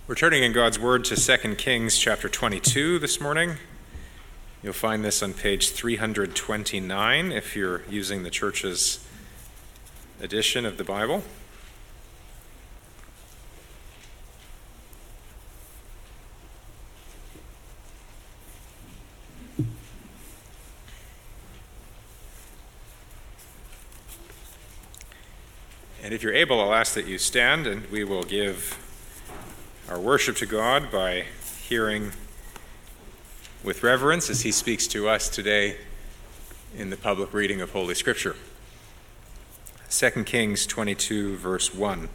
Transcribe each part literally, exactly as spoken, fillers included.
We're turning in God's Word to Second Kings chapter twenty-two this morning. You'll find this on page three hundred twenty-nine if you're using the church's edition of the Bible. And if you're able, I'll ask that you stand and we will give our worship to God by hearing with reverence as he speaks to us today in the public reading of Holy Scripture. Second Kings twenty-two, verse one.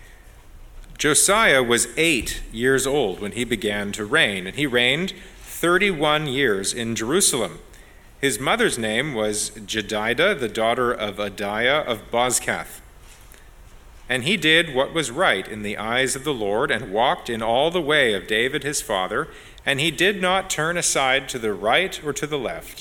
Josiah was eight years old when he began to reign, and he reigned thirty-one years in Jerusalem. His mother's name was Jedidah, the daughter of Adiah of Bozkath. And he did what was right in the eyes of the Lord, and walked in all the way of David his father, and he did not turn aside to the right or to the left.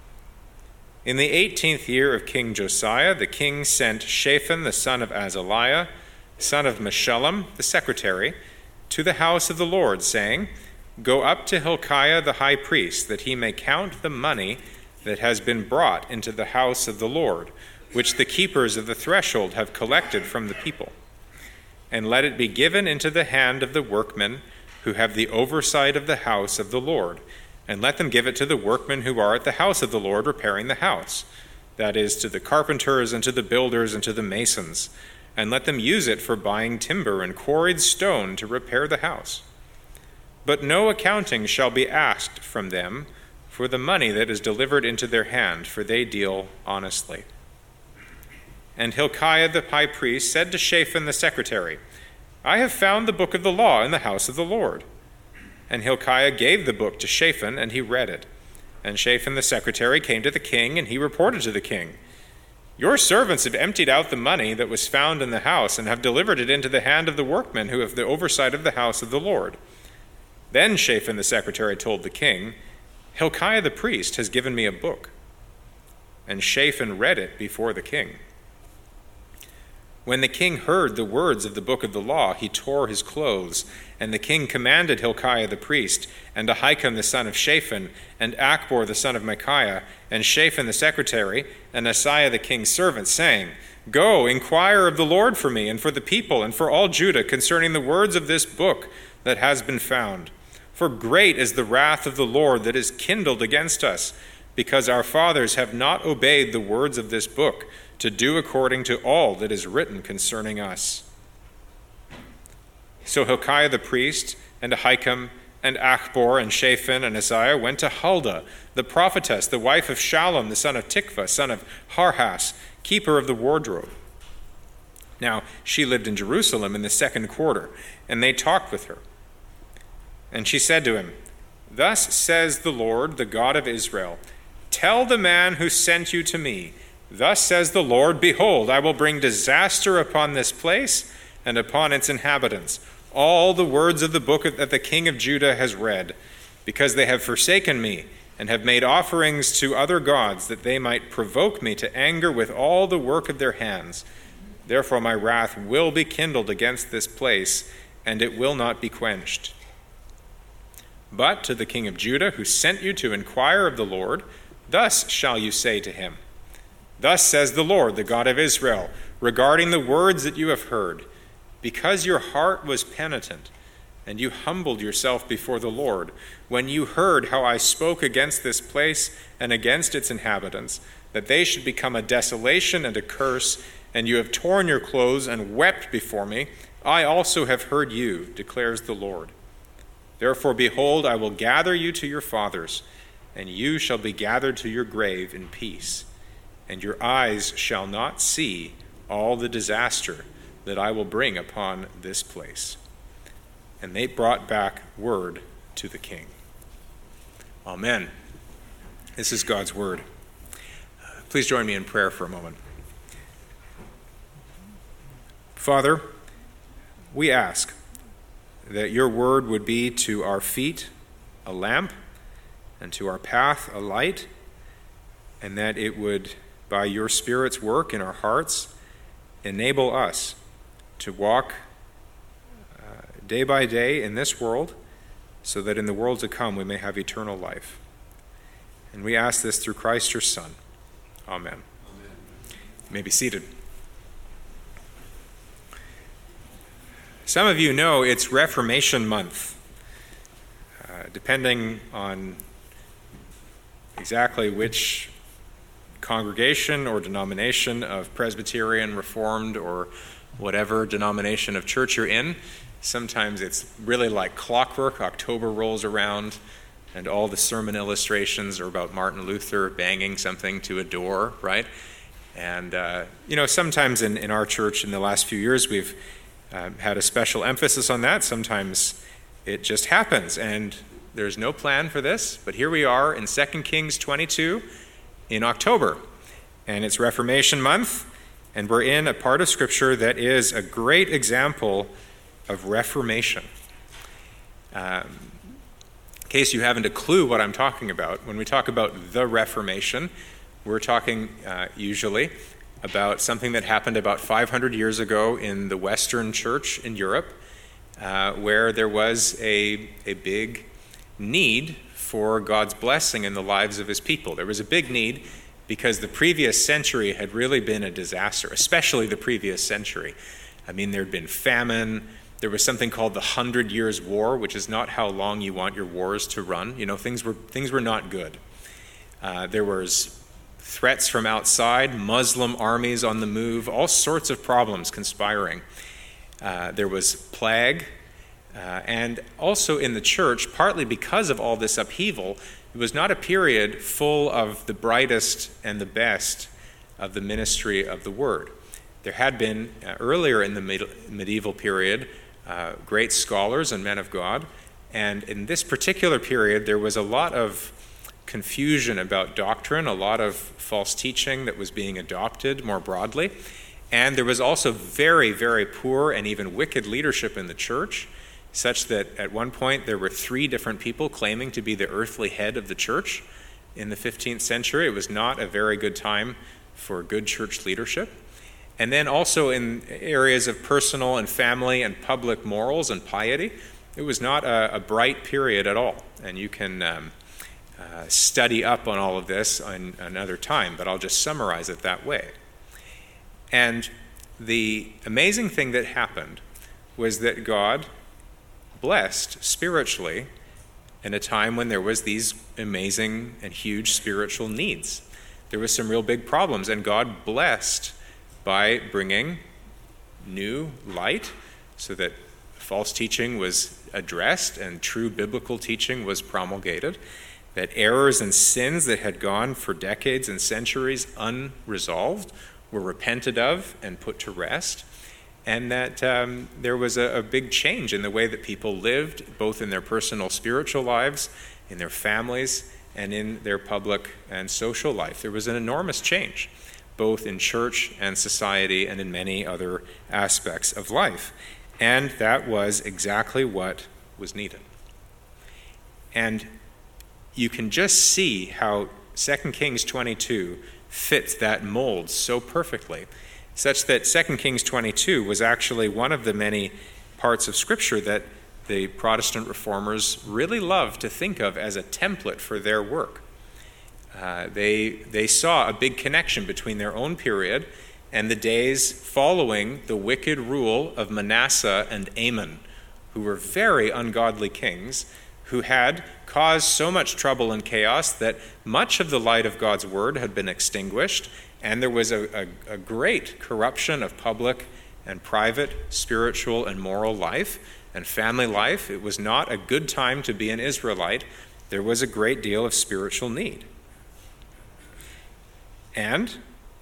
In the eighteenth year of King Josiah, the king sent Shaphan the son of Azaliah, son of Meshullam, the secretary, to the house of the Lord, saying, "Go up to Hilkiah the high priest, that he may count the money that has been brought into the house of the Lord, which the keepers of the threshold have collected from the people. And let it be given into the hand of the workmen who have the oversight of the house of the Lord, and let them give it to the workmen who are at the house of the Lord repairing the house, that is, to the carpenters and to the builders and to the masons, and let them use it for buying timber and quarried stone to repair the house. But no accounting shall be asked from them for the money that is delivered into their hand, for they deal honestly." And Hilkiah the high priest said to Shaphan the secretary, "I have found the book of the law in the house of the Lord." And Hilkiah gave the book to Shaphan, and he read it. And Shaphan the secretary came to the king, and he reported to the king, "Your servants have emptied out the money that was found in the house, and have delivered it into the hand of the workmen who have the oversight of the house of the Lord." Then Shaphan the secretary told the king, "Hilkiah the priest has given me a book." And Shaphan read it before the king. When the king heard the words of the book of the law, he tore his clothes. And the king commanded Hilkiah the priest, and Ahikam the son of Shaphan, and Achbor the son of Micaiah, and Shaphan the secretary, and Asaiah the king's servant, saying, "Go, inquire of the Lord for me, and for the people, and for all Judah, concerning the words of this book that has been found. For great is the wrath of the Lord that is kindled against us, because our fathers have not obeyed the words of this book, to do according to all that is written concerning us." So Hilkiah the priest, and Ahikam, and Achbor, and Shaphan, and Asaiah went to Huldah, the prophetess, the wife of Shallum, the son of Tikvah, son of Harhas, keeper of the wardrobe. Now she lived in Jerusalem in the second quarter, and they talked with her. And she said to him, "Thus says the Lord, the God of Israel, tell the man who sent you to me, Thus says the Lord, behold, I will bring disaster upon this place and upon its inhabitants, all the words of the book that the king of Judah has read, because they have forsaken me and have made offerings to other gods, that they might provoke me to anger with all the work of their hands. Therefore my wrath will be kindled against this place, and it will not be quenched. But to the king of Judah, who sent you to inquire of the Lord, thus shall you say to him, Thus says the Lord, the God of Israel, regarding the words that you have heard, because your heart was penitent, and you humbled yourself before the Lord, when you heard how I spoke against this place and against its inhabitants, that they should become a desolation and a curse, and you have torn your clothes and wept before me, I also have heard you, declares the Lord. Therefore, behold, I will gather you to your fathers, and you shall be gathered to your grave in peace. And your eyes shall not see all the disaster that I will bring upon this place." And they brought back word to the king. Amen. This is God's word. Please join me in prayer for a moment. Father, we ask that your word would be to our feet a lamp and to our path a light, and that it would, by your Spirit's work in our hearts, enable us to walk uh, day by day in this world, so that in the world to come we may have eternal life. And we ask this through Christ your Son. Amen. Amen. You may be seated. Some of you know it's Reformation Month. Uh, depending on exactly which congregation or denomination of Presbyterian, Reformed, or whatever denomination of church you're in, sometimes it's really like clockwork. October rolls around and all the sermon illustrations are about Martin Luther banging something to a door, right? And, uh, you know, sometimes in, in our church in the last few years we've um, had a special emphasis on that. Sometimes it just happens and there's no plan for this, but here we are in Second Kings twenty-two in October, and it's Reformation Month, and we're in a part of Scripture that is a great example of Reformation. Um, in case you haven't a clue what I'm talking about, when we talk about the Reformation, we're talking uh, usually about something that happened about five hundred years ago in the Western Church in Europe, uh, where there was a, a big need for God's blessing in the lives of his people. There was a big need because the previous century had really been a disaster, especially the previous century. I mean, there had been famine. There was something called the Hundred Years' War, which is not how long you want your wars to run. You know, things were things were not good. Uh, there was threats from outside, Muslim armies on the move, all sorts of problems conspiring. Uh, there was plague. Uh, and also in the church, partly because of all this upheaval, it was not a period full of the brightest and the best of the ministry of the word. There had been, uh, earlier in the med- medieval period, uh, great scholars and men of God, and in this particular period, there was a lot of confusion about doctrine, a lot of false teaching that was being adopted more broadly, and there was also very, very poor and even wicked leadership in the church, such that at one point there were three different people claiming to be the earthly head of the church in the fifteenth century. It was not a very good time for good church leadership. And then also in areas of personal and family and public morals and piety, it was not a, a bright period at all. And you can um, uh, study up on all of this on another time, but I'll just summarize it that way. And the amazing thing that happened was that God blessed spiritually in a time when there was these amazing and huge spiritual needs. There was some real big problems, and God blessed by bringing new light so that false teaching was addressed and true biblical teaching was promulgated, that errors and sins that had gone for decades and centuries unresolved were repented of and put to rest, and that um, there was a, a big change in the way that people lived, both in their personal spiritual lives, in their families, and in their public and social life. There was an enormous change, both in church and society and in many other aspects of life. And that was exactly what was needed. And you can just see how Second Kings twenty-two fits that mold so perfectly, such that Second Kings twenty-two was actually one of the many parts of Scripture that the Protestant reformers really loved to think of as a template for their work. Uh, they, they saw a big connection between their own period and the days following the wicked rule of Manasseh and Amon, who were very ungodly kings, who had caused so much trouble and chaos that much of the light of God's word had been extinguished, and there was a, a, a great corruption of public and private, spiritual and moral life and family life. It was not a good time to be an Israelite. There was a great deal of spiritual need. And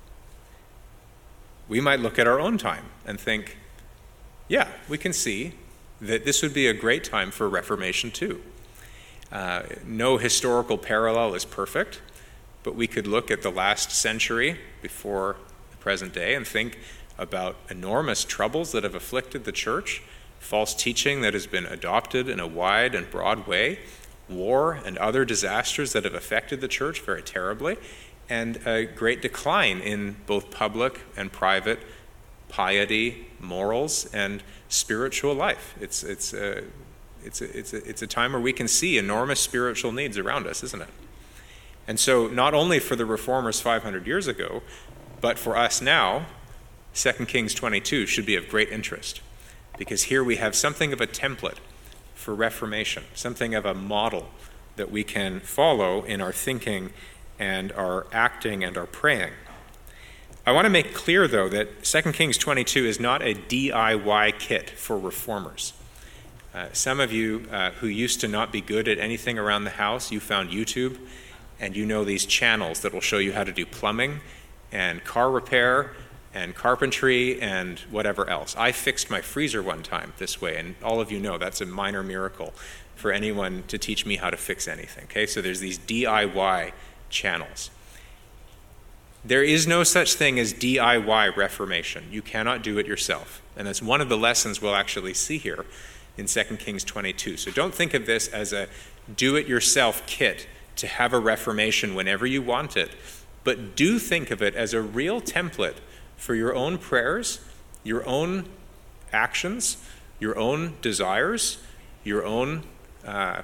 we might look at our own time and think, yeah, we can see that this would be a great time for Reformation too. Uh, no historical parallel is perfect, but we could look at the last century before the present day and think about enormous troubles that have afflicted the church, false teaching that has been adopted in a wide and broad way, war and other disasters that have affected the church very terribly, and a great decline in both public and private piety morals, and spiritual life. It's, it's, a, it's, a, it's, a, it's a time where we can see enormous spiritual needs around us, isn't it? And so not only for the reformers five hundred years ago, but for us now, Second Kings twenty-two should be of great interest, because here we have something of a template for reformation, something of a model that we can follow in our thinking and our acting and our praying. I want to make clear, though, that Second Kings twenty-two is not a D I Y kit for reformers. Uh, some of you uh, who used to not be good at anything around the house, you found YouTube, and you know these channels that will show you how to do plumbing and car repair and carpentry and whatever else. I fixed my freezer one time this way, and all of you know that's a minor miracle for anyone to teach me how to fix anything. Okay, so there's these D I Y channels. There is no such thing as D I Y reformation. You cannot do it yourself. And that's one of the lessons we'll actually see here in Second Kings twenty-two. So don't think of this as a do-it-yourself kit to have a reformation whenever you want it, but do think of it as a real template for your own prayers, your own actions, your own desires, your own uh, uh,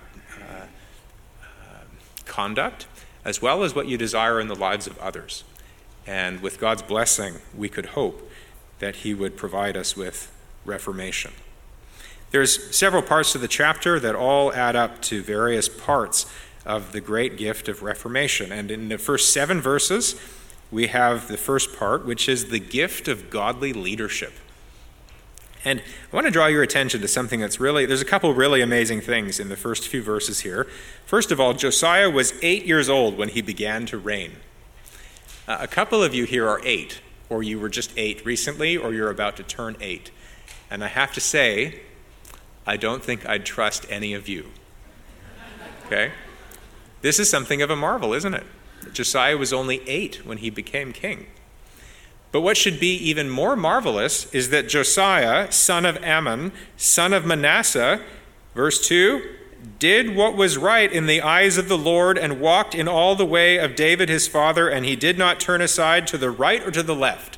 uh, conduct, as well as what you desire in the lives of others. And with God's blessing, we could hope that he would provide us with reformation. There's several parts to the chapter that all add up to various parts of the great gift of reformation. And in the first seven verses, we have the first part, which is the gift of godly leadership. And I want to draw your attention to something that's really, there's a couple really amazing things in the first few verses here. First of all, Josiah was eight years old when he began to reign. Uh, a couple of you here are eight, or you were just eight recently, or you're about to turn eight. And I have to say, I don't think I'd trust any of you. Okay? This is something of a marvel, isn't it? Josiah was only eight when he became king. But what should be even more marvelous is that Josiah, son of Ammon, son of Manasseh, verse two, did what was right in the eyes of the Lord and walked in all the way of David his father, and he did not turn aside to the right or to the left.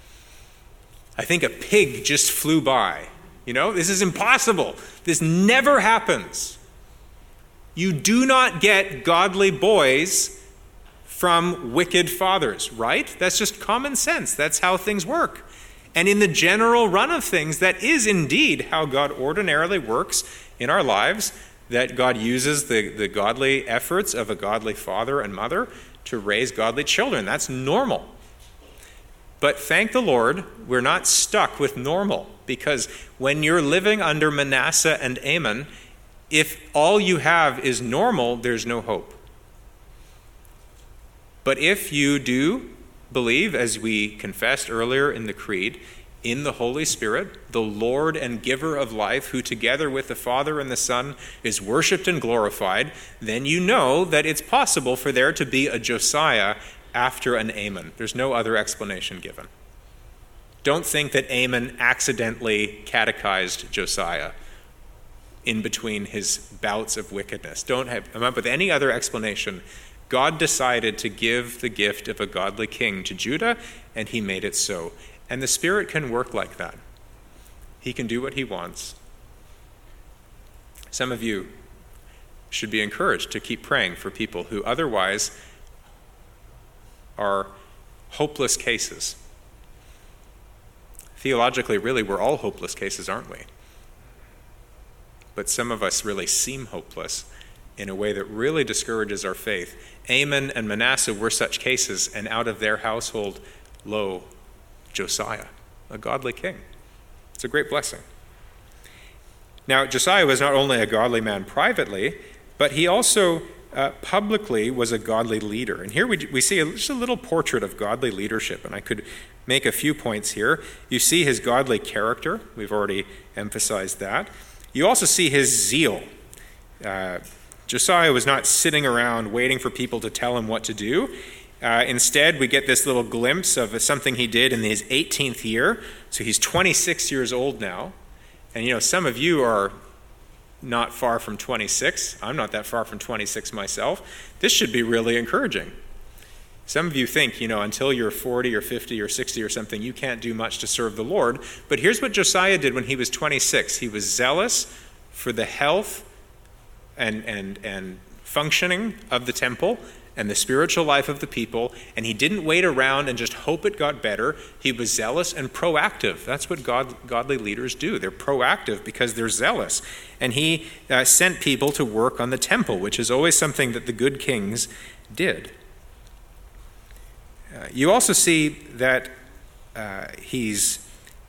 I think a pig just flew by. You know, this is impossible. This never happens. You do not get godly boys from wicked fathers, right? That's just common sense. That's how things work. And in the general run of things, that is indeed how God ordinarily works in our lives, that God uses the, the godly efforts of a godly father and mother to raise godly children. That's normal. But thank the Lord, we're not stuck with normal, because when you're living under Manasseh and Amon, if all you have is normal, there's no hope. But if you do believe, as we confessed earlier in the Creed, in the Holy Spirit, the Lord and giver of life, who together with the Father and the Son is worshipped and glorified, then you know that it's possible for there to be a Josiah after an Amon. There's no other explanation given. Don't think that Amon accidentally catechized Josiah in between his bouts of wickedness. Don't have, come up with any other explanation. God decided to give the gift of a godly king to Judah, and he made it so. And the Spirit can work like that. He can do what he wants. Some of you should be encouraged to keep praying for people who otherwise are hopeless cases. Theologically, really, we're all hopeless cases, aren't we? But some of us really seem hopeless in a way that really discourages our faith. Amon and Manasseh were such cases, and out of their household, lo, Josiah, a godly king. It's a great blessing. Now, Josiah was not only a godly man privately, but he also uh, publicly was a godly leader. And here we, we see a, just a little portrait of godly leadership, and I could make a few points here. You see his godly character. We've already emphasized that. You also see his zeal. Uh, Josiah was not sitting around waiting for people to tell him what to do. Uh, instead, we get this little glimpse of something he did in his eighteenth year. So he's twenty-six years old now. And, you know, some of you are not far from twenty-six. I'm not that far from twenty-six myself. This should be really encouraging. Some of you think, you know, until you're forty or fifty or sixty or something, you can't do much to serve the Lord. But here's what Josiah did when he was twenty-six. He was zealous for the health and, and, and functioning of the temple and the spiritual life of the people, and he didn't wait around and just hope it got better. He was zealous and proactive. That's what God, godly leaders do. They're proactive because they're zealous. And he uh, sent people to work on the temple, which is always something that the good kings did. Uh, you also see that uh, he's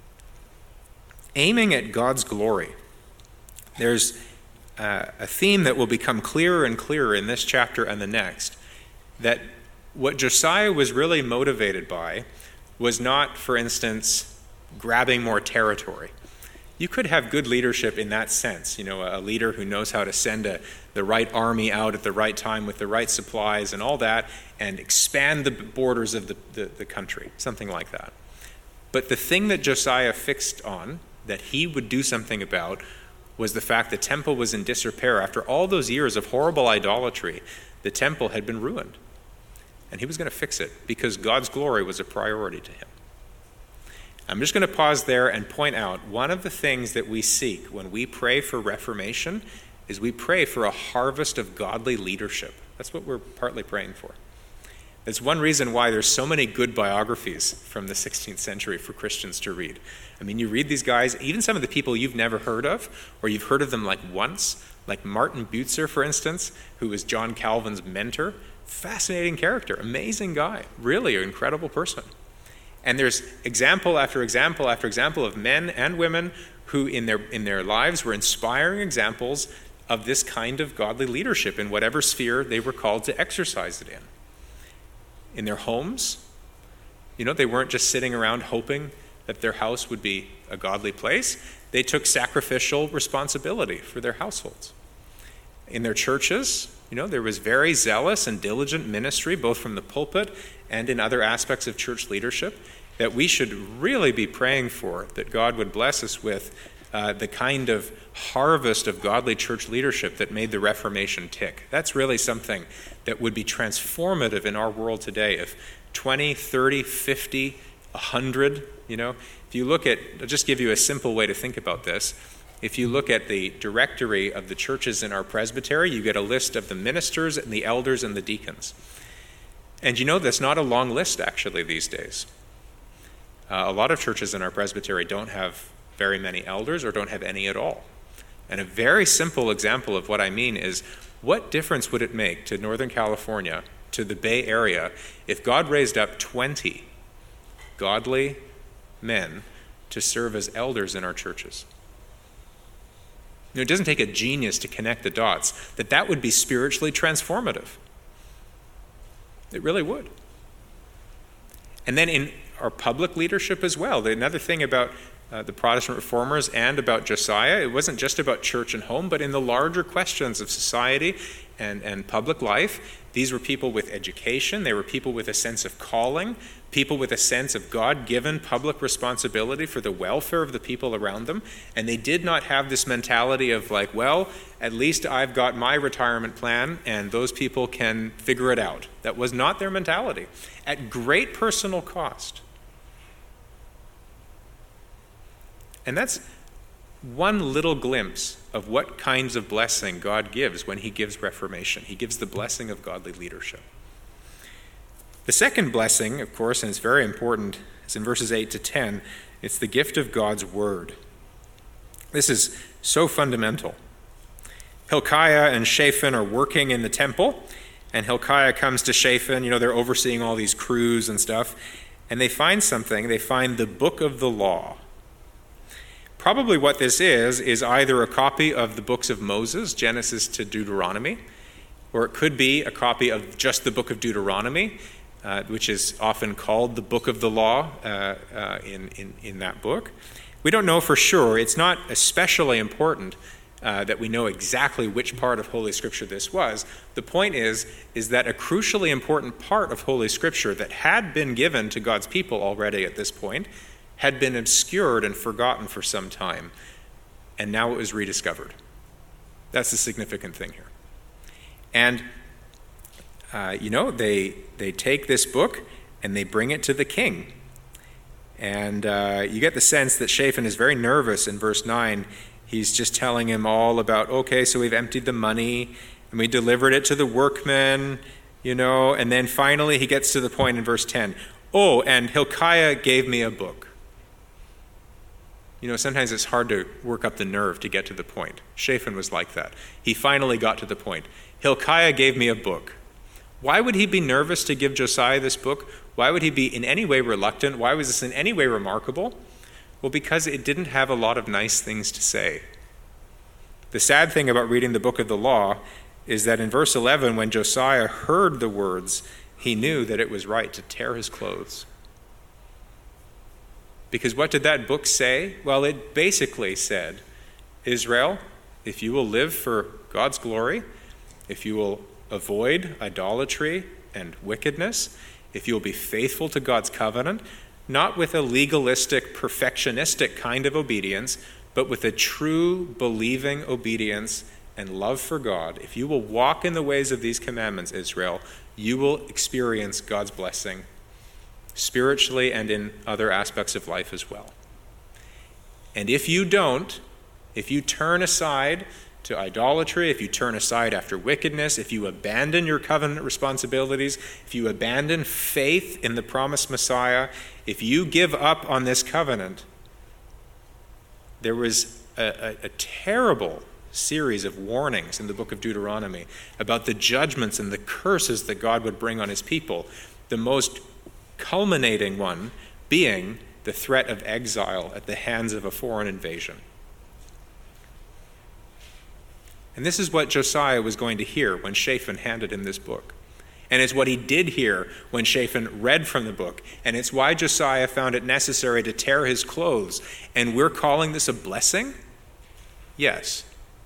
aiming at God's glory. There's uh, a theme that will become clearer and clearer in this chapter and the next, that what Josiah was really motivated by was not, for instance, grabbing more territory. You could have good leadership in that sense, you know, a leader who knows how to send a, the right army out at the right time with the right supplies and all that, and expand the borders of the, the, the country, something like that. But the thing that Josiah fixed on, that he would do something about, was the fact the temple was in disrepair. After all those years of horrible idolatry, the temple had been ruined. And he was going to fix it because God's glory was a priority to him. I'm just going to pause there and point out one of the things that we seek when we pray for reformation is we pray for a harvest of godly leadership. That's what we're partly praying for. That's one reason why there's so many good biographies from the sixteenth century for Christians to read. I mean, you read these guys, even some of the people you've never heard of, or you've heard of them like once, like Martin Butzer, for instance, who was John Calvin's mentor. Fascinating character, amazing guy, really an incredible person. And there's example after example after example of men and women who in their in their lives were inspiring examples of this kind of godly leadership in whatever sphere they were called to exercise it in. In their homes, you know, they weren't just sitting around hoping that their house would be a godly place. They took sacrificial responsibility for their households. In their churches, you know, there was very zealous and diligent ministry, both from the pulpit and in other aspects of church leadership, that we should really be praying for, that God would bless us with uh, the kind of harvest of godly church leadership that made the Reformation tick. That's really something that would be transformative in our world today. If twenty, thirty, fifty, one hundred, you know, if you look at, I'll just give you a simple way to think about this. If you look at the directory of the churches in our presbytery, you get a list of the ministers and the elders and the deacons. And you know, that's not a long list actually these days. Uh, a lot of churches in our presbytery don't have very many elders or don't have any at all. And a very simple example of what I mean is, what difference would it make to Northern California, to the Bay Area, if God raised up twenty godly men to serve as elders in our churches? You know, it doesn't take a genius to connect the dots, that that would be spiritually transformative. It really would. And then in our public leadership as well, another thing about uh, the Protestant reformers and about Josiah, it wasn't just about church and home, but in the larger questions of society and, and public life, these were people with education, they were people with a sense of calling, people with a sense of God-given public responsibility for the welfare of the people around them, and they did not have this mentality of like, well, at least I've got my retirement plan and those people can figure it out. That was not their mentality, at great personal cost. And that's one little glimpse of what kinds of blessing God gives when he gives reformation. He gives the blessing of godly leadership. The second blessing, of course, and it's very important, is in verses eight to ten. It's the gift of God's word. This is so fundamental. Hilkiah and Shaphan are working in the temple, and Hilkiah comes to Shaphan. You know, they're overseeing all these crews and stuff, and they find something. They find the book of the law. Probably what this is, is either a copy of the books of Moses, Genesis to Deuteronomy, or it could be a copy of just the book of Deuteronomy, uh, which is often called the book of the law uh, uh, in, in, in that book. We don't know for sure. It's not especially important uh, that we know exactly which part of Holy Scripture this was. The point is, is that a crucially important part of Holy Scripture that had been given to God's people already at this point had been obscured and forgotten for some time, and now it was rediscovered. That's the significant thing here. And uh, you know, they, they take this book and they bring it to the king. And uh, you get the sense that Shaphan is very nervous in verse nine. He's just telling him all about, okay, so we've emptied the money and we delivered it to the workmen, you know, and then finally he gets to the point in verse ten. Oh, and Hilkiah gave me a book. You know, sometimes it's hard to work up the nerve to get to the point. Shaphan was like that. He finally got to the point. Hilkiah gave me a book. Why would he be nervous to give Josiah this book? Why would he be in any way reluctant? Why was this in any way remarkable? Well, because it didn't have a lot of nice things to say. The sad thing about reading the book of the law is that in verse eleven, when Josiah heard the words, he knew that it was right to tear his clothes. Because what did that book say? Well, it basically said, Israel, if you will live for God's glory, if you will avoid idolatry and wickedness, if you will be faithful to God's covenant, not with a legalistic, perfectionistic kind of obedience, but with a true believing obedience and love for God, if you will walk in the ways of these commandments, Israel, you will experience God's blessing spiritually and in other aspects of life as well. And if you don't, if you turn aside to idolatry, if you turn aside after wickedness, if you abandon your covenant responsibilities, if you abandon faith in the promised Messiah, if you give up on this covenant, there was a, a, a terrible series of warnings in the book of Deuteronomy about the judgments and the curses that God would bring on his people. The most culminating one being the threat of exile at the hands of a foreign invasion. And this is what Josiah was going to hear when Shaphan handed him this book. And it's what he did hear when Shaphan read from the book. And it's why Josiah found it necessary to tear his clothes. And we're calling this a blessing? Yes.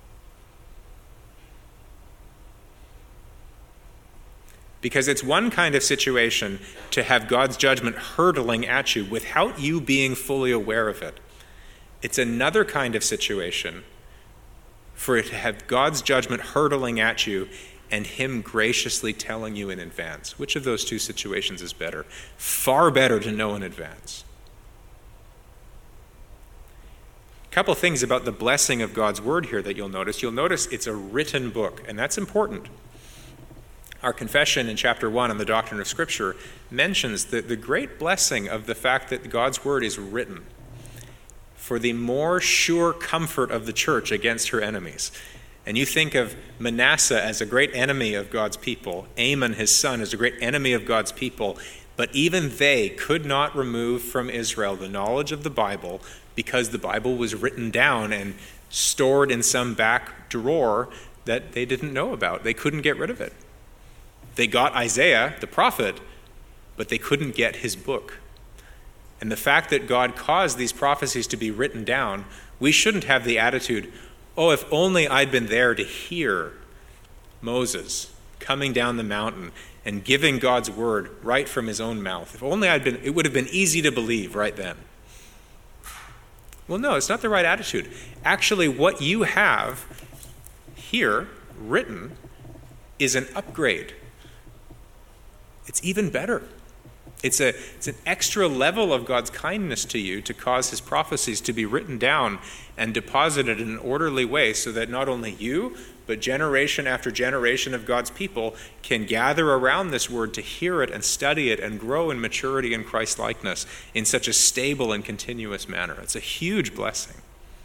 Because it's one kind of situation to have God's judgment hurtling at you without you being fully aware of it. It's another kind of situation for it to have God's judgment hurtling at you and him graciously telling you in advance. Which of those two situations is better? Far better to know in advance. A couple things about the blessing of God's word here that you'll notice. You'll notice it's a written book, and that's important. Our confession in chapter one on the doctrine of Scripture mentions the, the great blessing of the fact that God's word is written for the more sure comfort of the church against her enemies. And you think of Manasseh as a great enemy of God's people, Amon, his son, as a great enemy of God's people, but even they could not remove from Israel the knowledge of the Bible because the Bible was written down and stored in some back drawer that they didn't know about. They couldn't get rid of it. They got Isaiah, the prophet, but they couldn't get his book. And the fact that God caused these prophecies to be written down, we shouldn't have the attitude, oh, if only I'd been there to hear Moses coming down the mountain and giving God's word right from his own mouth. If only I'd been, it would have been easy to believe right then. Well, no, it's not the right attitude. Actually, what you have here written is an upgrade. It's even better. It's a it's an extra level of God's kindness to you to cause his prophecies to be written down and deposited in an orderly way so that not only you, but generation after generation of God's people can gather around this word to hear it and study it and grow in maturity and Christ-likeness in such a stable and continuous manner. It's a huge blessing.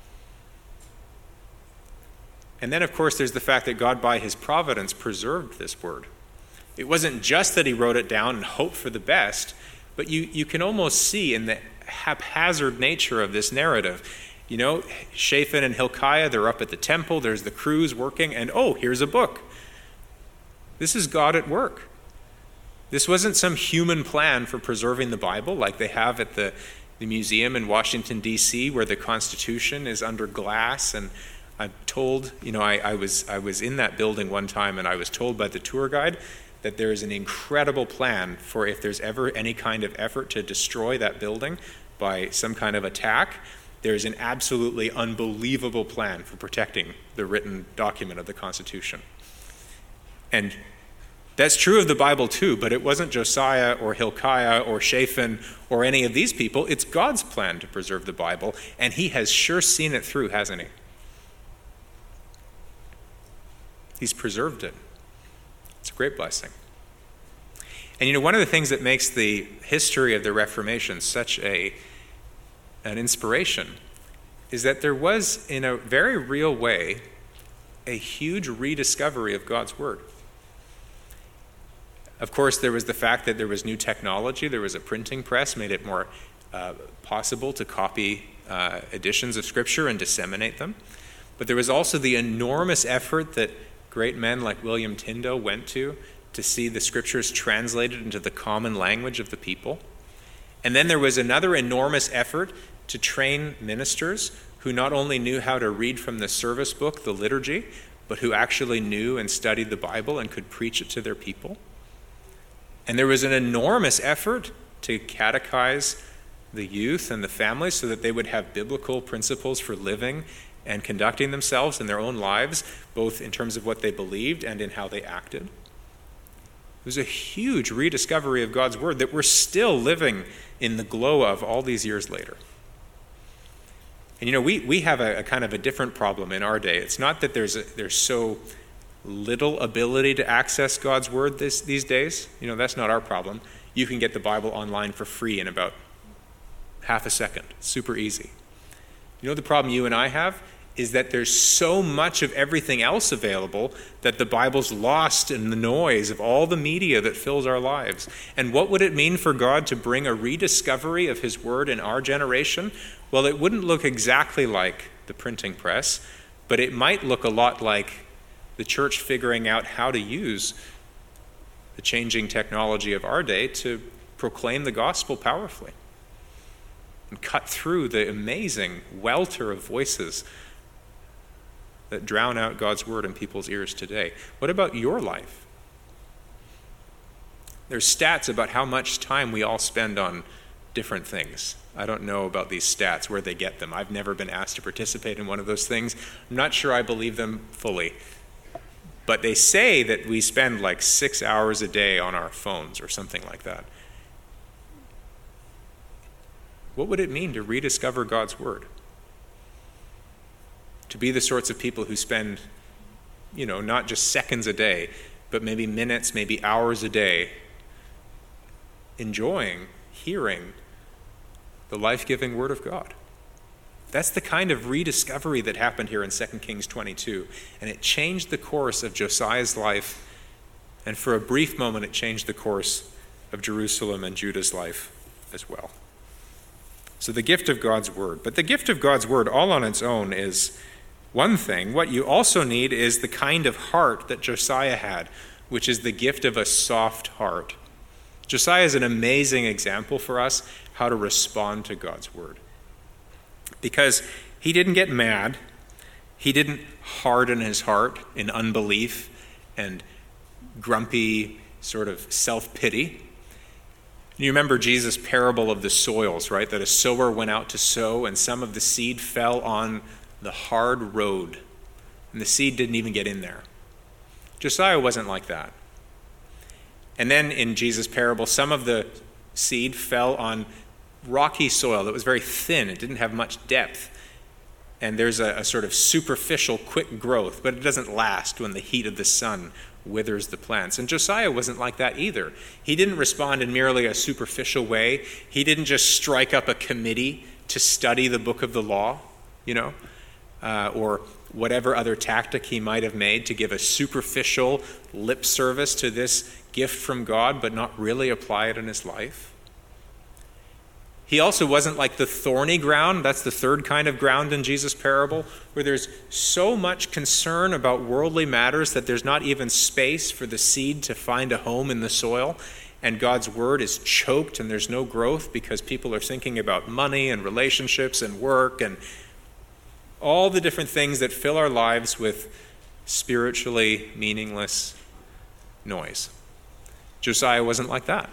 And then, of course, there's the fact that God, by his providence, preserved this word. It wasn't just that he wrote it down and hoped for the best, but you, you can almost see in the haphazard nature of this narrative. You know, Shaphan and Hilkiah, they're up at the temple, there's the crews working, and oh, here's a book. This is God at work. This wasn't some human plan for preserving the Bible like they have at the, the museum in Washington, D C, where the Constitution is under glass. And I'm told, you know, I, I was I was in that building one time, and I was told by the tour guide that there is an incredible plan for if there's ever any kind of effort to destroy that building by some kind of attack, there's an absolutely unbelievable plan for protecting the written document of the Constitution. And That's true of the Bible too, but it wasn't Josiah or Hilkiah or Shaphan or any of these people. It's God's plan to preserve the Bible, and he has sure seen it through, hasn't he? He's preserved it. It's a great blessing. And you know, one of the things that makes the history of the Reformation such a an inspiration is that there was, in a very real way, a huge rediscovery of God's Word. Of course, there was the fact that there was new technology. There was a printing press, made it more uh, possible to copy uh, editions of Scripture and disseminate them. But there was also the enormous effort that great men like William Tyndale went to to see the Scriptures translated into the common language of the people. And then there was another enormous effort to train ministers who not only knew how to read from the service book, the liturgy, but who actually knew and studied the Bible and could preach it to their people. And there was an enormous effort to catechize the youth and the families so that they would have biblical principles for living and conducting themselves in their own lives, both in terms of what they believed and in how they acted. It was a huge rediscovery of God's Word that we're still living in the glow of all these years later. And you know, we, we have a, a kind of a different problem in our day. It's not that there's a, there's so little ability to access God's Word this, these days. You know, that's not our problem. You can get the Bible online for free in about half a second. Super easy. You know, the problem you and I have is that there's so much of everything else available that the Bible's lost in the noise of all the media that fills our lives. And what would it mean for God to bring a rediscovery of his Word in our generation? Well, it wouldn't look exactly like the printing press, but it might look a lot like the church figuring out how to use the changing technology of our day to proclaim the gospel powerfully and cut through the amazing welter of voices that drown out God's Word in people's ears today. What about your life? There's stats about how much time we all spend on different things. I don't know about these stats, where they get them. I've never been asked to participate in one of those things. I'm not sure I believe them fully. But they say that we spend like six hours a day on our phones or something like that. What would it mean to rediscover God's Word? To be the sorts of people who spend, you know, not just seconds a day, but maybe minutes, maybe hours a day, enjoying, hearing the life-giving Word of God. That's the kind of rediscovery that happened here in Second Kings twenty-two. And it changed the course of Josiah's life. And for a brief moment, it changed the course of Jerusalem and Judah's life as well. So the gift of God's Word. But the gift of God's Word all on its own is one thing. What you also need is the kind of heart that Josiah had, which is the gift of a soft heart. Josiah is an amazing example for us how to respond to God's Word. Because he didn't get mad. He didn't harden his heart in unbelief and grumpy sort of self-pity. You remember Jesus' parable of the soils, right? That a sower went out to sow, and some of the seed fell on the hard road, and the seed didn't even get in there. Josiah wasn't like that. And then in Jesus' parable, some of the seed fell on rocky soil that was very thin. It didn't have much depth. And there's a, a sort of superficial, quick growth, but it doesn't last when the heat of the sun withers the plants. And Josiah wasn't like that either. He didn't respond in merely a superficial way. He didn't just strike up a committee to study the book of the law, you know, uh, or whatever other tactic he might have made to give a superficial lip service to this gift from God, but not really apply it in his life. He also wasn't like the thorny ground. That's the third kind of ground in Jesus' parable, where there's so much concern about worldly matters that there's not even space for the seed to find a home in the soil, and God's Word is choked and there's no growth because people are thinking about money and relationships and work and all the different things that fill our lives with spiritually meaningless noise. Josiah wasn't like that.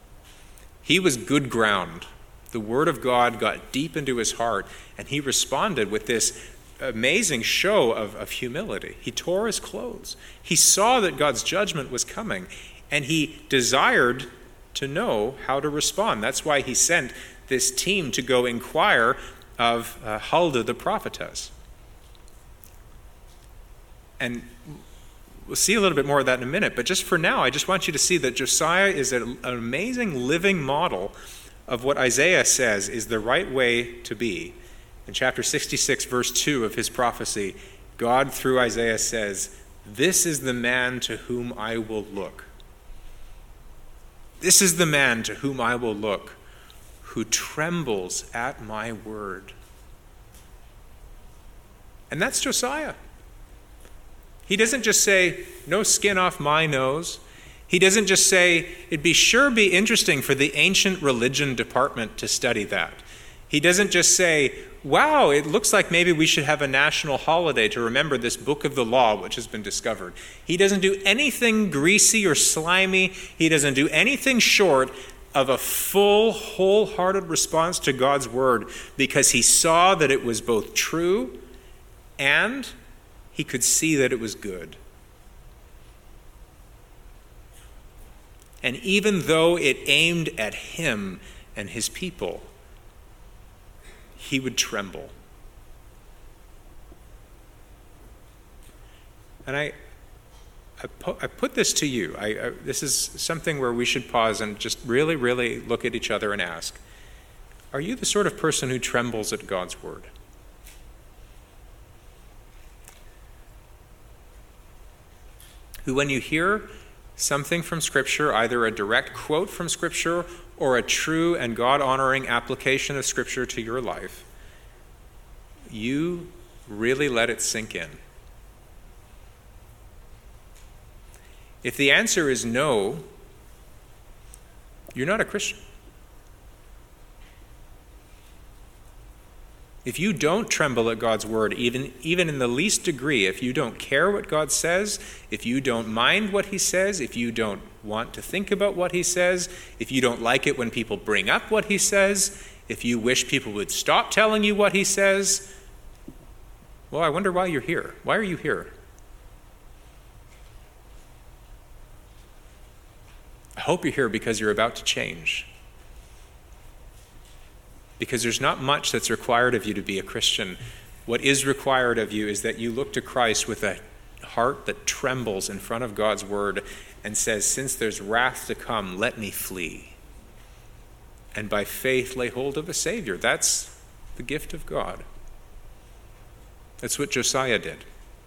He was good ground. The Word of God got deep into his heart, and he responded with this amazing show of, of humility. He tore his clothes. He saw that God's judgment was coming, and he desired to know how to respond. That's why he sent this team to go inquire of uh, Huldah the prophetess. And we'll see a little bit more of that in a minute, but just for now, I just want you to see that Josiah is an amazing living model of what Isaiah says is the right way to be. In chapter sixty-six, verse two of his prophecy, God, through Isaiah, says, "This is the man to whom I will look. This is the man to whom I will look, who trembles at my word." And that's Josiah. He doesn't just say, "No skin off my nose." He doesn't just say, "It'd be sure be interesting for the ancient religion department to study that." He doesn't just say, "Wow, it looks like maybe we should have a national holiday to remember this book of the law which has been discovered." He doesn't do anything greasy or slimy. He doesn't do anything short of a full, wholehearted response to God's word, because he saw that it was both true and he could see that it was good. And even though it aimed at him and his people, he would tremble. And I, I, pu- I put this to you. I, I, this is something where we should pause and just really, really look at each other and ask, are you the sort of person who trembles at God's word? Who, when you hear something from Scripture, either a direct quote from Scripture or a true and God-honoring application of Scripture to your life, you really let it sink in? If the answer is no, you're not a Christian. If you don't tremble at God's word, even, even in the least degree, if you don't care what God says, if you don't mind what he says, if you don't want to think about what he says, if you don't like it when people bring up what he says, if you wish people would stop telling you what he says, well, I wonder why you're here. Why are you here? I hope you're here because you're about to change. Because there's not much that's required of you to be a Christian. What is required of you is that you look to Christ with a heart that trembles in front of God's word and says, since there's wrath to come, let me flee. And by faith lay hold of a Savior. That's the gift of God. That's what Josiah did.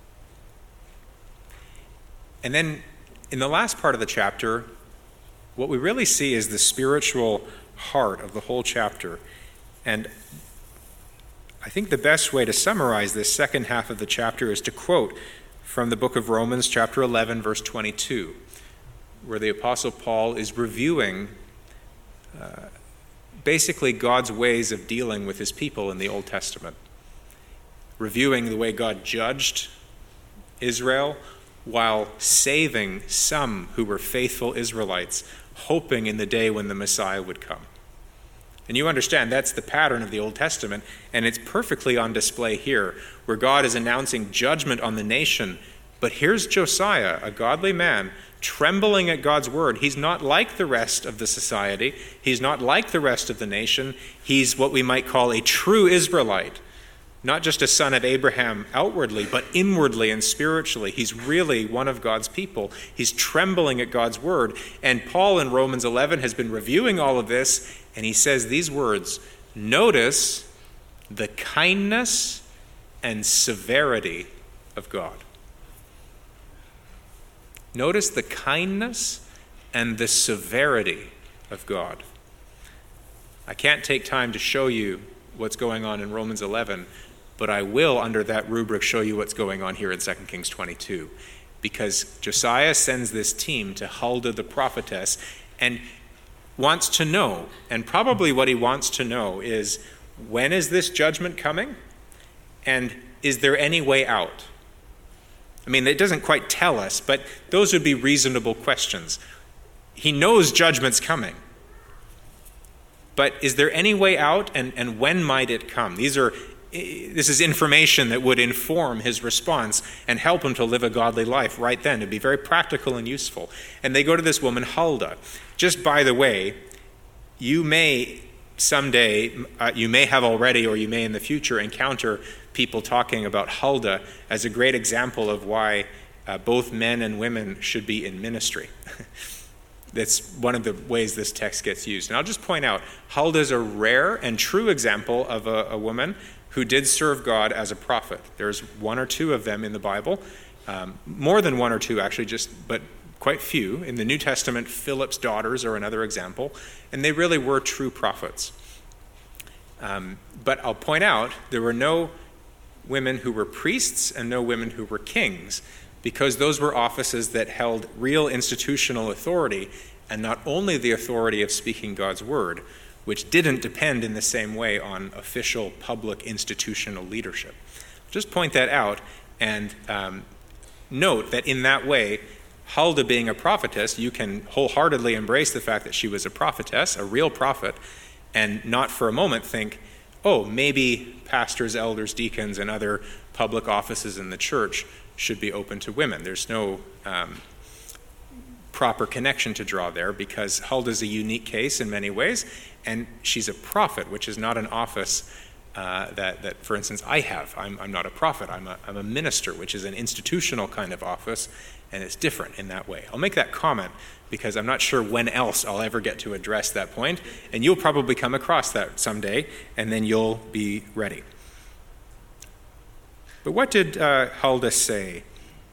And then in the last part of the chapter, what we really see is the spiritual heart of the whole chapter. And I think the best way to summarize this second half of the chapter is to quote from the book of Romans, chapter eleven, verse twenty-two, where the Apostle Paul is reviewing uh, basically God's ways of dealing with his people in the Old Testament, reviewing the way God judged Israel while saving some who were faithful Israelites, hoping in the day when the Messiah would come. And you understand that's the pattern of the Old Testament, and it's perfectly on display here, where God is announcing judgment on the nation. But here's Josiah, a godly man, trembling at God's word. He's not like the rest of the society. He's not like the rest of the nation. He's what we might call a true Israelite. Not just a son of Abraham outwardly, but inwardly and spiritually. He's really one of God's people. He's trembling at God's word. And Paul in Romans eleven has been reviewing all of this, and he says these words, notice the kindness and severity of God. Notice the kindness and the severity of God. I can't take time to show you what's going on in Romans eleven, but I will, under that rubric, show you what's going on here in Second Kings twenty-two. Because Josiah sends this team to Huldah the prophetess and wants to know, and probably what he wants to know is, when is this judgment coming? And is there any way out? I mean, it doesn't quite tell us, but those would be reasonable questions. He knows judgment's coming. But is there any way out, and, and when might it come? These are this is information that would inform his response and help him to live a godly life right then. It'd be very practical and useful. And they go to this woman, Huldah. Just by the way, you may someday, uh, you may have already, or you may in the future encounter people talking about Huldah as a great example of why uh, both men and women should be in ministry. That's one of the ways this text gets used. And I'll just point out, Huldah is a rare and true example of a, a woman who did serve God as a prophet. There's one or two of them in the Bible, um, more than one or two actually, just but quite few. In the New Testament, Philip's daughters are another example, and they really were true prophets. Um, but I'll point out, there were no women who were priests and no women who were kings, because those were offices that held real institutional authority, and not only the authority of speaking God's word, which didn't depend in the same way on official public institutional leadership. Just point that out and um, note that in that way, Huldah being a prophetess, you can wholeheartedly embrace the fact that she was a prophetess, a real prophet, and not for a moment think, oh, maybe pastors, elders, deacons, and other public offices in the church should be open to women. There's no um, proper connection to draw there, because Huldah is a unique case in many ways, and she's a prophet, which is not an office uh, that, that, for instance, I have. I'm, I'm not a prophet. I'm a, I'm a minister, which is an institutional kind of office, and it's different in that way. I'll make that comment because I'm not sure when else I'll ever get to address that point, and you'll probably come across that someday, and then you'll be ready. But what did uh, Huldah say?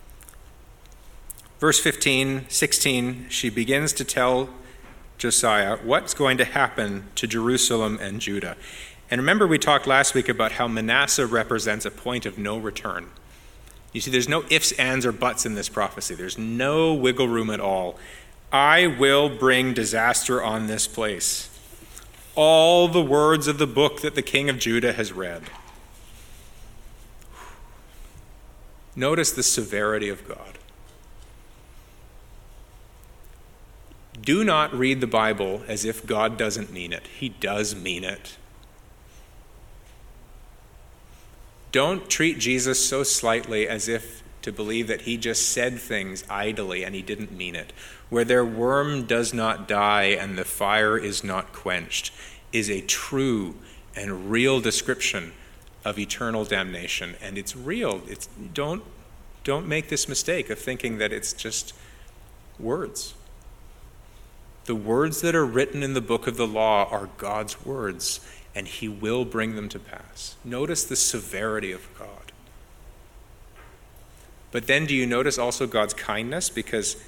Verse fifteen, sixteen, she begins to tell Josiah what's going to happen to Jerusalem and Judah. And remember, we talked last week about how Manasseh represents a point of no return. You see, there's no ifs, ands, or buts in this prophecy. There's no wiggle room at all. I will bring disaster on this place. All the words of the book that the king of Judah has read. Notice the severity of God. Do not read the Bible as if God doesn't mean it. He does mean it. Don't treat Jesus so slightly as if to believe that he just said things idly and he didn't mean it. Where their worm does not die and the fire is not quenched is a true and real description of eternal damnation. And it's real. It's, don't, don't make this mistake of thinking that it's just words. The words that are written in the book of the law are God's words, and he will bring them to pass. Notice the severity of God. But then do you notice also God's kindness? Because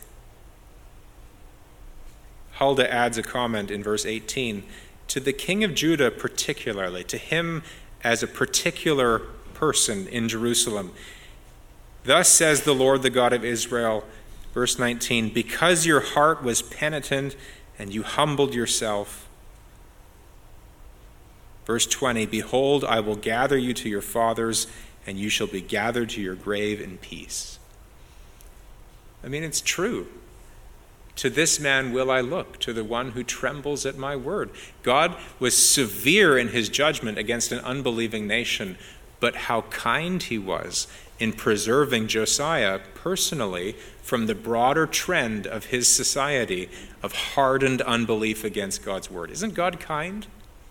Huldah adds a comment in verse eighteen, to the king of Judah particularly, to him as a particular person in Jerusalem. Thus says the Lord, the God of Israel, verse nineteen, because your heart was penitent and you humbled yourself. Verse twenty, behold, I will gather you to your fathers, and you shall be gathered to your grave in peace. I mean, it's true. To this man will I look, to the one who trembles at my word. God was severe in his judgment against an unbelieving nation, but how kind he was in preserving Josiah personally from the broader trend of his society of hardened unbelief against God's word. Isn't God kind?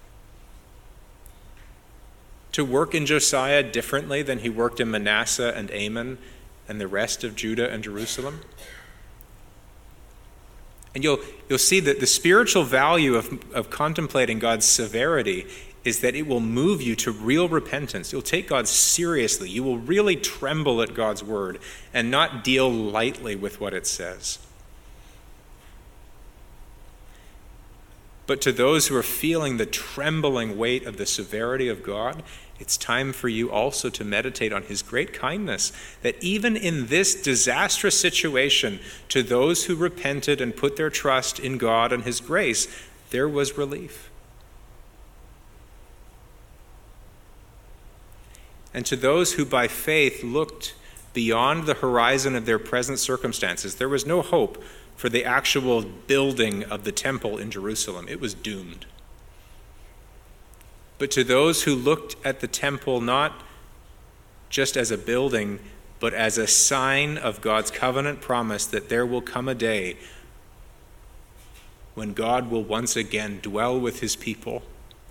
To work in Josiah differently than he worked in Manasseh and Amon and the rest of Judah and Jerusalem? And you'll, you'll see that the spiritual value of, of contemplating God's severity is that it will move you to real repentance. You'll take God seriously. You will really tremble at God's word and not deal lightly with what it says. But to those who are feeling the trembling weight of the severity of God, it's time for you also to meditate on his great kindness, that even in this disastrous situation, to those who repented and put their trust in God and his grace, there was relief. And to those who by faith looked beyond the horizon of their present circumstances, there was no hope for the actual building of the temple in Jerusalem. It was doomed. but to those who looked at the temple not just as a building, but as a sign of God's covenant promise that there will come a day when God will once again dwell with his people.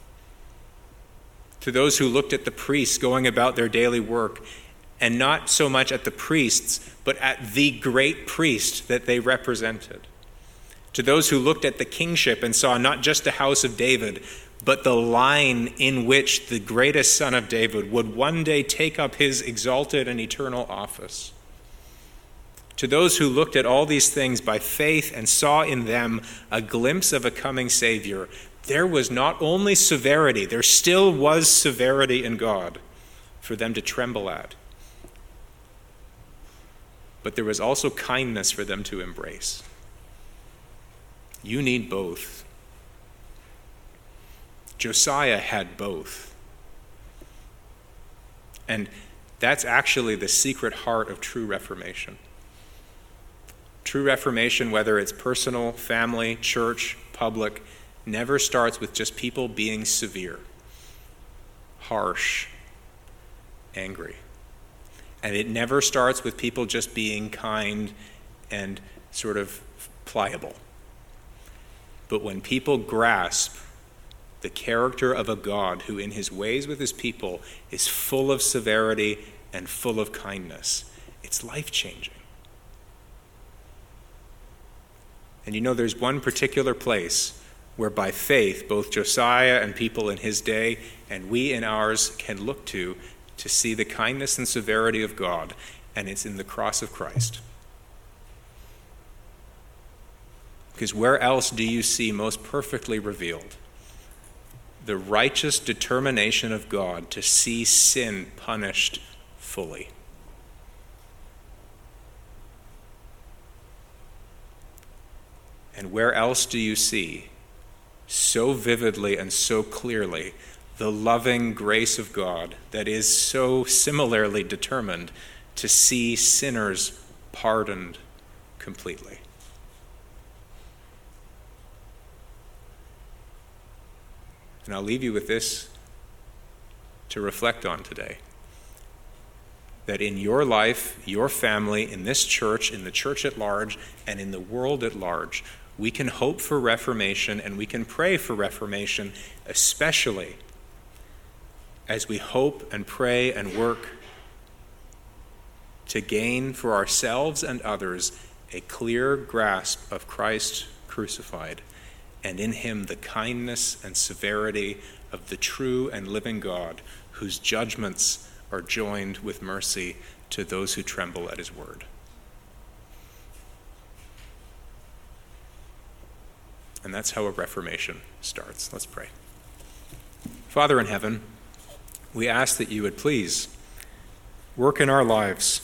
To those who looked at the priests going about their daily work, and not so much at the priests, but at the great priest that they represented. To those who looked at the kingship and saw not just the house of David, but the line in which the greatest son of David would one day take up his exalted and eternal office. To those who looked at all these things by faith and saw in them a glimpse of a coming Savior, there was not only severity, there still was severity in God for them to tremble at, but there was also kindness for them to embrace. You need both. Josiah had both. And that's actually the secret heart of true Reformation. True Reformation, whether it's personal, family, church, public, never starts with just people being severe, harsh, angry. And it never starts with people just being kind and sort of pliable. But when people grasp the character of a God who in his ways with his people is full of severity and full of kindness, it's life-changing. And you know, there's one particular place where by faith, both Josiah and people in his day and we in ours can look to to see the kindness and severity of God, and it's in the cross of Christ. Because where else do you see most perfectly revealed the righteous determination of God to see sin punished fully? And where else do you see so vividly and so clearly the loving grace of God that is so similarly determined to see sinners pardoned completely? And I'll leave you with this to reflect on today. That in your life, your family, in this church, in the church at large, and in the world at large, we can hope for reformation and we can pray for reformation, especially as we hope and pray and work to gain for ourselves and others a clear grasp of Christ crucified, and in him the kindness and severity of the true and living God, whose judgments are joined with mercy to those who tremble at his word. And that's how a reformation starts. Let's pray. Father in heaven, we ask that you would please work in our lives.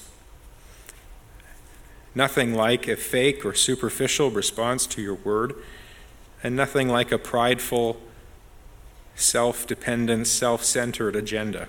Nothing like a fake or superficial response to your word, and nothing like a prideful, self-dependent, self-centered agenda.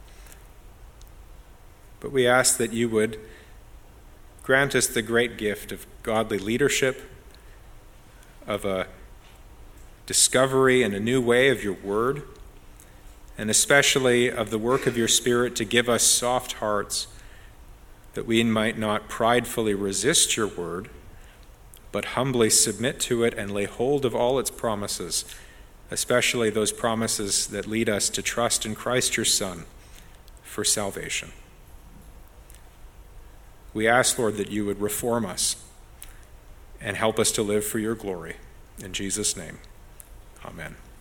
But we ask that you would grant us the great gift of godly leadership, of a discovery and a new way of your word, and especially of the work of your Spirit to give us soft hearts, that we might not pridefully resist your word, but humbly submit to it and lay hold of all its promises, especially those promises that lead us to trust in Christ your Son for salvation. We ask, Lord, that you would reform us and help us to live for your glory. In Jesus' name, amen.